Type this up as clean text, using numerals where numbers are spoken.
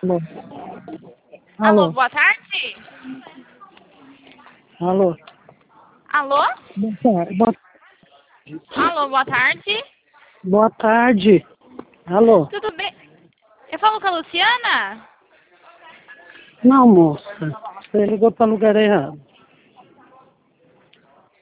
Alô? Alô, Alô? boa tarde? Alô? Alô? Boa, Alô, boa tarde? boa tarde. Alô? Tudo bem? Eu falo com a Luciana? Não, moça. Você ligou para lugar errado.